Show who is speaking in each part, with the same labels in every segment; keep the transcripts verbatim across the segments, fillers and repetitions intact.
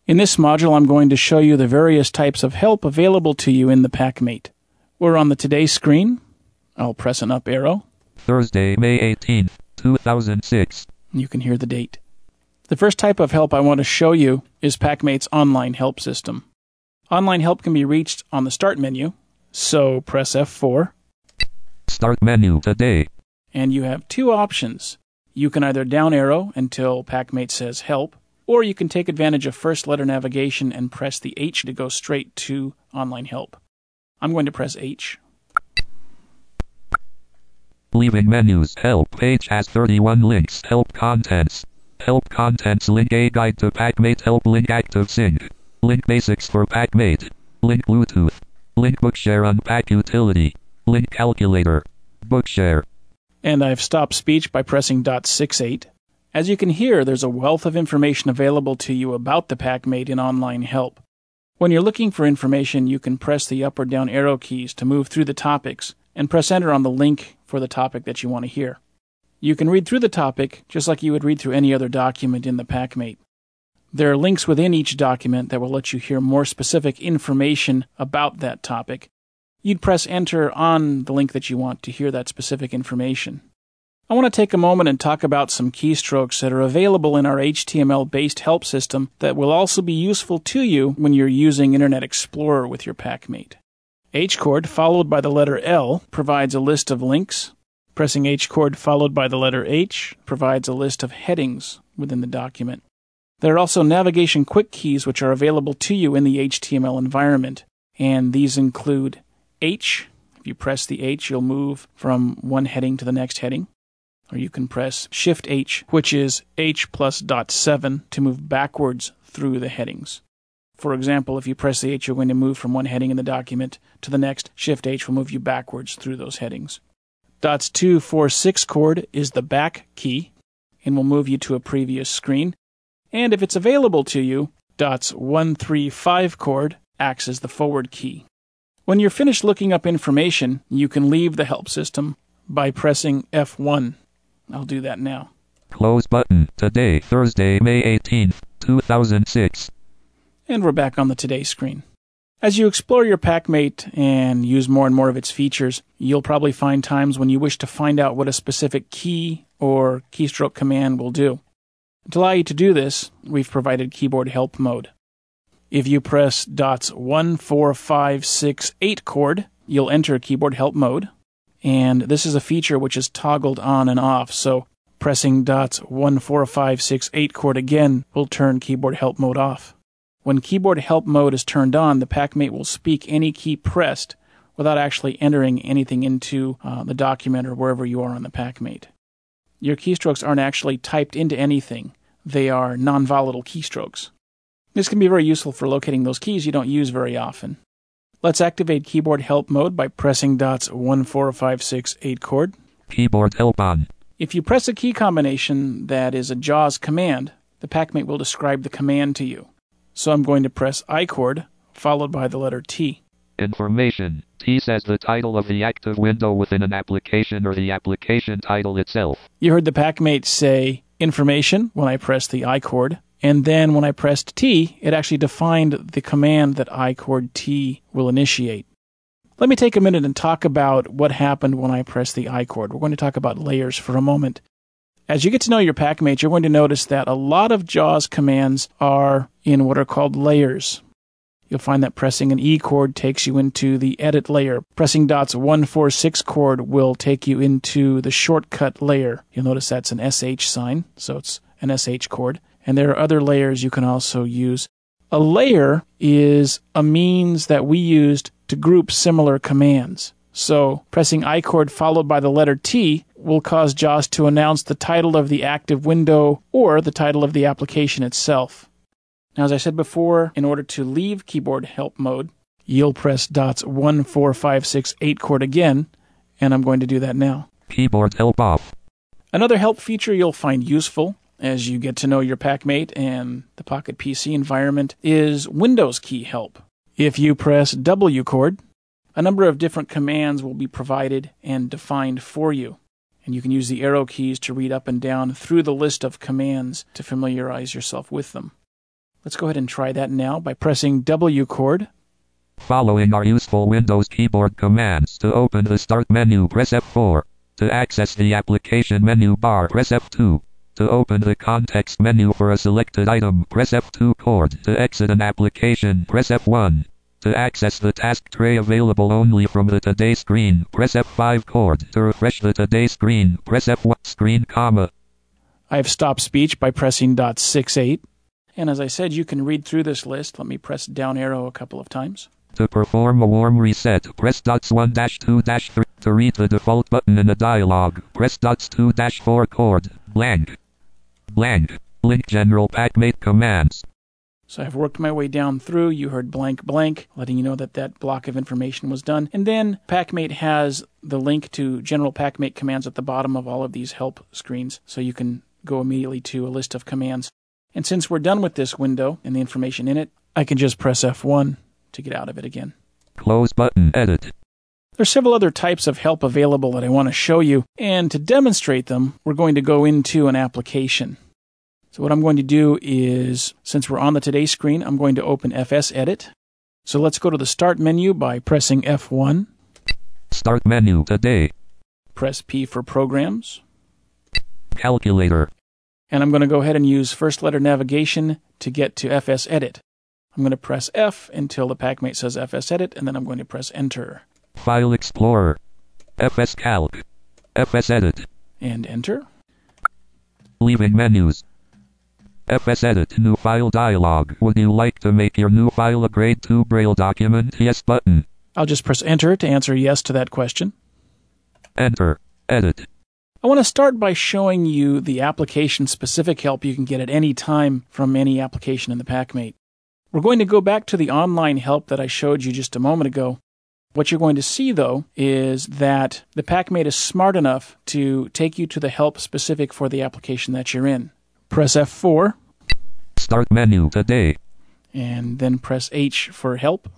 Speaker 1: In this module, I'm going to show you the various types of help available to you in the PackMate. We're on the Today screen. I'll press an up arrow.
Speaker 2: Thursday, May eighteenth, two thousand six.
Speaker 1: You can hear the date. The first type of help I want to show you is PackMate's online help system. Online help can be reached on the Start menu, so press F four.
Speaker 2: Start menu today.
Speaker 1: And you have two options. You can either down arrow until PackMate says Help, or you can take advantage of first letter navigation and press the H to go straight to online help. I'm going to press H.
Speaker 2: Leaving menus. Help page has thirty-one links. Help contents. Help contents link A guide to PackMate. Help link active sync. Link basics for PackMate. Link Bluetooth. Link Bookshare Unpack utility. Link calculator. Bookshare.
Speaker 1: And I've stopped speech by pressing dot sixty-eight. As you can hear, there's a wealth of information available to you about the PackMate in online help. When you're looking for information, you can press the up or down arrow keys to move through the topics and press enter on the link for the topic that you want to hear. You can read through the topic just like you would read through any other document in the PackMate. There are links within each document that will let you hear more specific information about that topic. You'd press enter on the link that you want to hear that specific information. I want to take a moment and talk about some keystrokes that are available in our H T M L-based help system that will also be useful to you when you're using Internet Explorer with your PackMate. H-chord followed by the letter L provides a list of links. Pressing H-chord followed by the letter H provides a list of headings within the document. There are also navigation quick keys which are available to you in the H T M L environment, and these include H. If you press the H, you'll move from one heading to the next heading. Or you can press Shift H, which is H plus dot seven, to move backwards through the headings. For example, if you press the H, you're going to move from one heading in the document to the next. Shift H will move you backwards through those headings. Dots two, four, six chord is the back key and will move you to a previous screen. And if it's available to you, dots one, three, five chord acts as the forward key. When you're finished looking up information, you can leave the help system by pressing F one. I'll do that now.
Speaker 2: Close button. Today, Thursday, May eighteenth, two thousand six.
Speaker 1: And we're back on the Today screen. As you explore your PackMate and use more and more of its features, you'll probably find times when you wish to find out what a specific key or keystroke command will do. To allow you to do this, we've provided keyboard help mode. If you press dots one, four, five, six, eight chord, you'll enter keyboard help mode. And this is a feature which is toggled on and off, so pressing dots one, four, five, six, eight chord again will turn keyboard help mode off. When keyboard help mode is turned on, the PackMate will speak any key pressed without actually entering anything into uh, the document or wherever you are on the PackMate. Your keystrokes aren't actually typed into anything. They are non-volatile keystrokes. This can be very useful for locating those keys you don't use very often. Let's activate keyboard help mode by pressing dots one, four, five, six, eight chord.
Speaker 2: Keyboard help on.
Speaker 1: If you press a key combination that is a JAWS command, the PackMate will describe the command to you. So I'm going to press I chord, followed by the letter T.
Speaker 2: Information. T says the title of the active window within an application or the application title itself.
Speaker 1: You heard the PackMate say information when I pressed the I chord, and then when I pressed T, it actually defined the command that I chord T will initiate. Let me take a minute and talk about what happened when I pressed the I chord. We're going to talk about layers for a moment. As you get to know your PackMate, you're going to notice that a lot of JAWS commands are in what are called layers. You'll find that pressing an E chord takes you into the edit layer. Pressing dots one, four, six chord will take you into the shortcut layer. You'll notice that's an S H sign, so it's an S H chord. And there are other layers you can also use. A layer is a means that we used to group similar commands. So pressing I chord followed by the letter T will cause JAWS to announce the title of the active window or the title of the application itself. Now, as I said before, in order to leave keyboard help mode, you'll press dots one, four, five, six, eight chord again, and I'm going to do that now.
Speaker 2: Keyboard help off.
Speaker 1: Another help feature you'll find useful as you get to know your PackMate and the Pocket P C environment is Windows key help. If you press W chord, a number of different commands will be provided and defined for you. And you can use the arrow keys to read up and down through the list of commands to familiarize yourself with them. Let's go ahead and try that now by pressing W chord.
Speaker 2: Following are useful Windows keyboard commands. To open the Start menu, press F four. To access the application menu bar, press F two. To open the context menu for a selected item, press F two chord. To exit an application, press F one. To access the task tray available only from the Today screen, press F five chord. To refresh the Today screen, press F one screen, comma.
Speaker 1: I've stopped speech by pressing dot six eight. And as I said, you can read through this list. Let me press down arrow a couple of times.
Speaker 2: To perform a warm reset, press dots one dash two dash three. To read the default button in a dialog, press dots two dash four chord. Blank. Blank. Link general PackMate commands.
Speaker 1: So I've worked my way down through. You heard blank blank, letting you know that that block of information was done. And then PackMate has the link to general PackMate commands at the bottom of all of these help screens, so you can go immediately to a list of commands. And since we're done with this window and the information in it, I can just press F one to get out of it again.
Speaker 2: Close button, edit.
Speaker 1: There's several other types of help available that I want to show you, and to demonstrate them, we're going to go into an application. So what I'm going to do is, since we're on the Today screen, I'm going to open F S Edit. So let's go to the Start menu by pressing F one.
Speaker 2: Start menu, Today.
Speaker 1: Press P for Programs.
Speaker 2: Calculator.
Speaker 1: And I'm going to go ahead and use first letter navigation to get to F S Edit. I'm going to press F until the PackMate says F S Edit, and then I'm going to press Enter.
Speaker 2: File Explorer. F S Calc. F S Edit.
Speaker 1: And Enter.
Speaker 2: Leaving menus. F S Edit, new file dialog. Would you like to make your new file a grade two Braille document? Yes button.
Speaker 1: I'll just press Enter to answer yes to that question.
Speaker 2: Enter. Edit.
Speaker 1: I want to start by showing you the application-specific help you can get at any time from any application in the PackMate. We're going to go back to the online help that I showed you just a moment ago. What you're going to see, though, is that the PackMate is smart enough to take you to the help specific for the application that you're in. Press F four.
Speaker 2: Start menu, Today.
Speaker 1: And then press H for Help.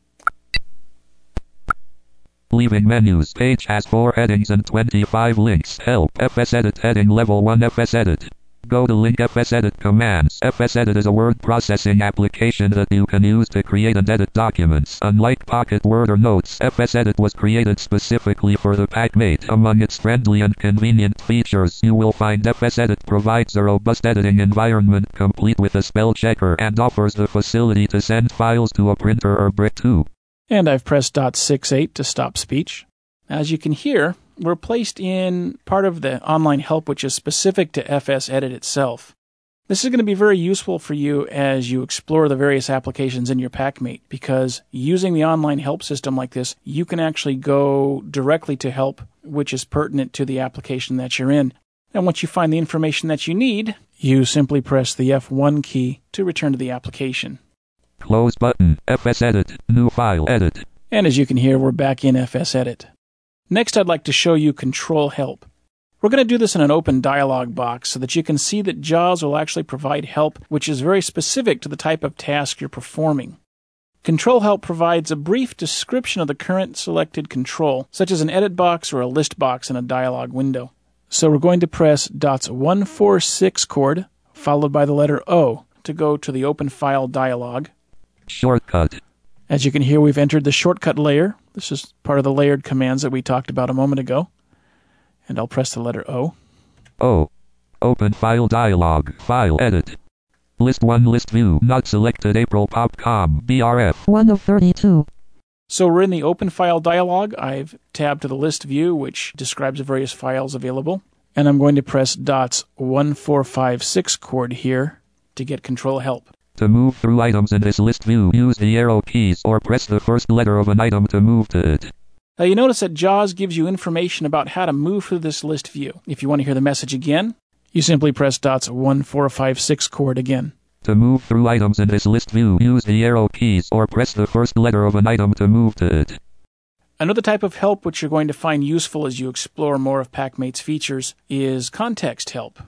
Speaker 2: Leaving menus. Page has four headings and twenty-five links. Help. F S Edit heading level one. F S Edit. Go to link F S Edit commands. F S Edit is a word processing application that you can use to create and edit documents. Unlike Pocket Word or Notes, F S Edit was created specifically for the PackMate. Among its friendly and convenient features, you will find F S Edit provides a robust editing environment complete with a spell checker and offers the facility to send files to a printer or brick too.
Speaker 1: And I've pressed dot six eight to stop speech. As you can hear, we're placed in part of the online help which is specific to F S Edit itself. This is going to be very useful for you as you explore the various applications in your PackMate, because using the online help system like this, you can actually go directly to help which is pertinent to the application that you're in. And once you find the information that you need, you simply press the F one key to return to the application.
Speaker 2: Close button. F S Edit. New file. Edit.
Speaker 1: And as you can hear, we're back in F S Edit. Next, I'd like to show you Control Help. We're going to do this in an open dialog box so that you can see that JAWS will actually provide help which is very specific to the type of task you're performing. Control Help provides a brief description of the current selected control, such as an edit box or a list box in a dialog window. So we're going to press dots one four six chord, followed by the letter O, to go to the Open File dialog.
Speaker 2: Shortcut.
Speaker 1: As you can hear, we've entered the shortcut layer. This is part of the layered commands that we talked about a moment ago. And I'll press the letter O.
Speaker 2: O. Open File dialog. File Edit. List one List View. Not selected. April Popcom. B R F.
Speaker 3: one of thirty-two.
Speaker 1: So we're in the Open File dialog. I've tabbed to the List View, which describes the various files available. And I'm going to press dots one four five six chord here to get Control Help.
Speaker 2: To move through items in this list view, use the arrow keys or press the first letter of an item to move to it.
Speaker 1: Now you notice that JAWS gives you information about how to move through this list view. If you want to hear the message again, you simply press dots one four five six chord again.
Speaker 2: To move through items in this list view, use the arrow keys or press the first letter of an item to move to it.
Speaker 1: Another type of help which you're going to find useful as you explore more of PackMate's features is context help.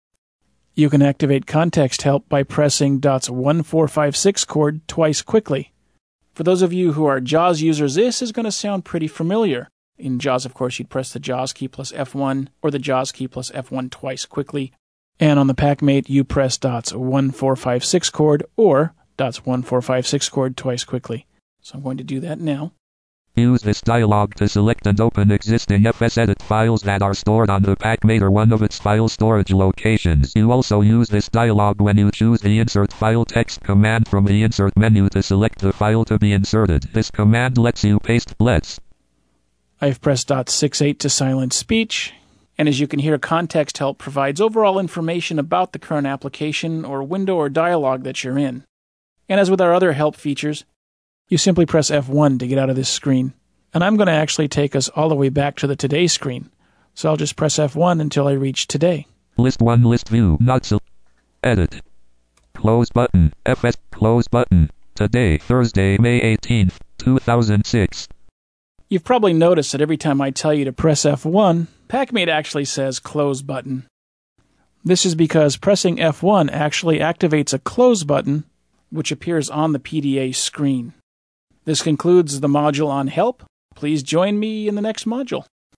Speaker 1: You can activate context help by pressing dots one four five six chord twice quickly. For those of you who are JAWS users, this is going to sound pretty familiar. In JAWS, of course, you'd press the JAWS key plus F one or the JAWS key plus F one twice quickly. And on the PackMate, you press dots one four five six chord or dots one four five six chord twice quickly. So I'm going to do that now.
Speaker 2: Use this dialog to select and open existing FSEdit files that are stored on the PackMate or one of its file storage locations. You also use this dialog when you choose the Insert File Text command from the Insert menu to select the file to be inserted. This command lets you paste Let's.
Speaker 1: I've pressed dot six eight to silence speech. And as you can hear, Context Help provides overall information about the current application or window or dialog that you're in. And as with our other help features, you simply press F one to get out of this screen. And I'm going to actually take us all the way back to the Today screen. So I'll just press F one until I reach Today.
Speaker 2: List one, list view, not so. Edit. Close button, F S, close button. Today, Thursday, May eighteenth, two thousand six.
Speaker 1: You've probably noticed that every time I tell you to press F one, PackMate actually says Close button. This is because pressing F one actually activates a Close button, which appears on the P D A screen. This concludes the module on Help. Please join me in the next module.